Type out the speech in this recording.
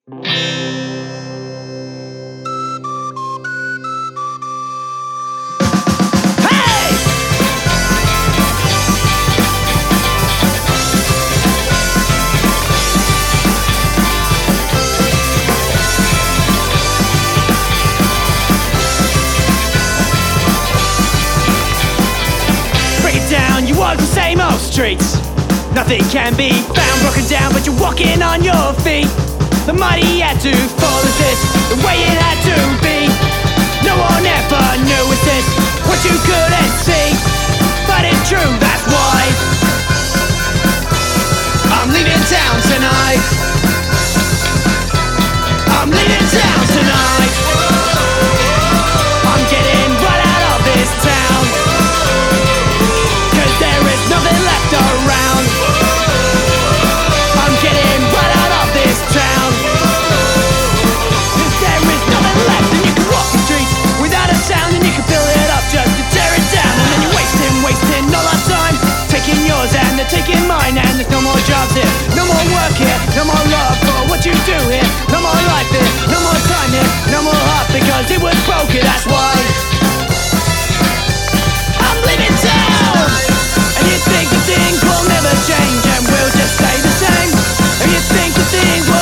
Down, you walk the same old streets. Nothing can be found broken down, but you're walking on your feet. The mighty had to fall, is this the way it had to be? No one ever knew, is this what you couldn't see? But it's true, that's why I'm leaving town tonight. I'm leaving town tonight. I'm getting right out of this town. There is nothing left around. I'm getting right out of this town. There is nothing left, and you can walk the streets without a sound, and you can fill it up just to tear it down. And then you're wasting all our time, taking yours and they're taking mine. And there's no more jobs here, no more work here, no more love for what you do here, no more life here, no more time here, no more heart because it was broken. That's why I'm leaving town. And you think that things will never change and we'll just stay the same. And you think that things will